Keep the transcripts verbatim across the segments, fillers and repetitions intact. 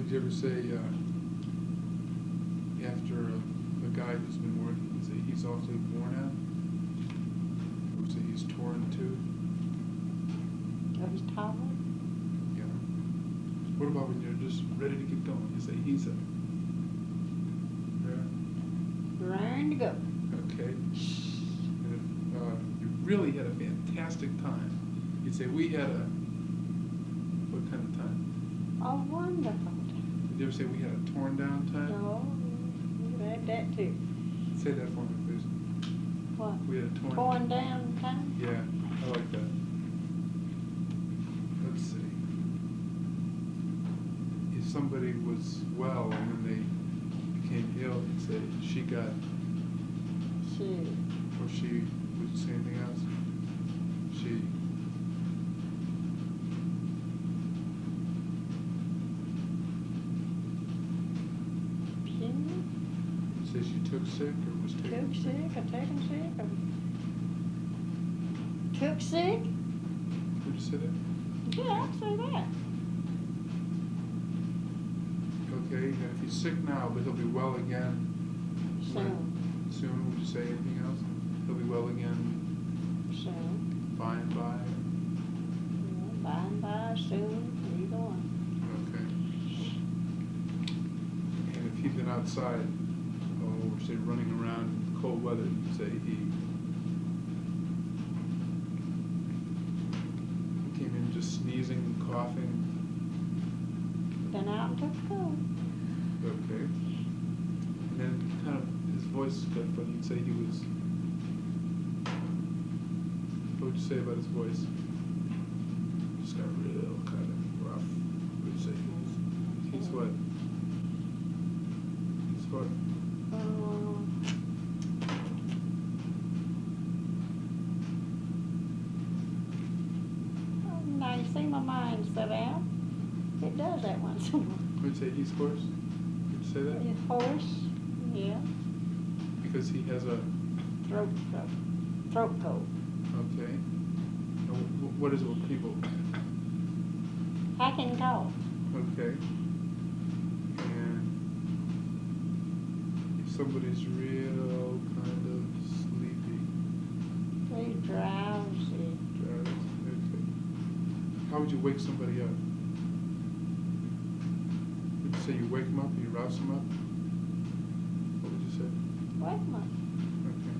Would you ever say, uh, after a, a guy who's been working, you say he's awfully worn out? Or say he's torn too? Oh, he's tired? Yeah. What about when you're just ready to get going? You say he's a... Yeah. Raring to go. Okay. And if uh, you really had a fantastic time, you'd say we had a... What kind of time? A wonderful time. Did you ever say we had a torn down time? No, you had that too. Say that for me, please. What? We had a torn... Torn down time? Yeah, I like that. Let's see. If somebody was well and then they became ill, you'd say she got... She. Or she... Would you say anything else? She... Say she took sick or was taken Took sick? sick or taken sick or took sick? Would you say that? Yeah, I'd say that. Okay, and if he's sick now, but he'll be well again. Soon. when- Soon, would you say anything else? He'll be well again Soon. by and by? Yeah, by and by, soon, either one. Okay. And if he'd been outside, oh, say running around in cold weather, you'd say he came in just sneezing and coughing. Been out and took a cold. Okay. And then kind of his voice got funny. You'd say he was. What would you say about his voice? Just got real kind of rough. What would you say? He's what? He's what? Um, oh, now you see my mind set out. It does that once in a while. Would you say he's hoarse? Would you say that? His horse, yeah, Because he has a. throat, throat, throat cold. Okay. Now, wh- What is it with people? Hacking cough. Okay. And if somebody's real kind of sleepy, Very drowsy. drowsy, okay. How would you wake somebody up? Would you say you wake them up or you rouse them up? What would you say? Wake 'em up. Okay.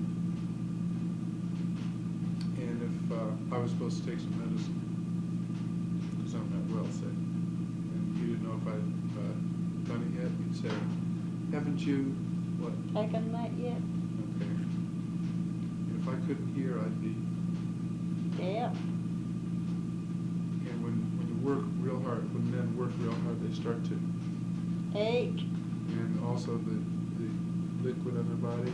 And if uh, I was supposed to take some medicine, because I'm not well, say, and you didn't know if I'd uh, done it yet, you'd say, haven't you, what? Taken that yet? Okay. And if I couldn't hear, I'd be, Yeah. and when, when you work real hard, when men work real hard, they start to, Ache. and also the, the liquid on their body.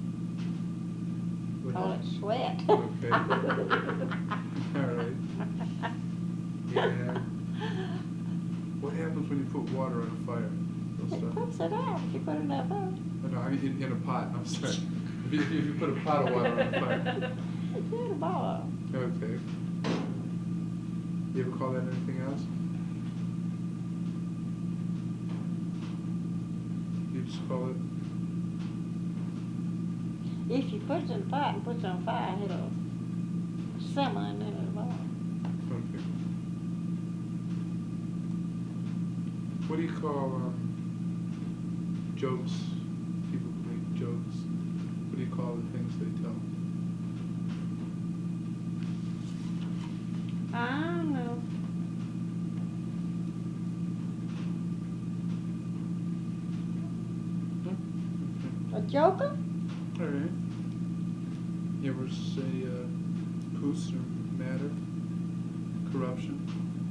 What Call it happens? sweat. Okay. All right. Yeah. What happens when you put water on a fire? It'll It start- puts it out if you put enough on. Oh, no, I mean in, in a pot. I'm sorry. If you, if you put a pot of water on a fire. It's in a ball. Okay. You ever call that anything else? You just call it. If you put it in a pot and put it on fire, it'll simmer and then it'll boil. Okay. What do you call um, jokes? People who make jokes. What do you call the things they tell? I don't know. Okay. A joker? All right. You ever say uh, poos or matter? Corruption?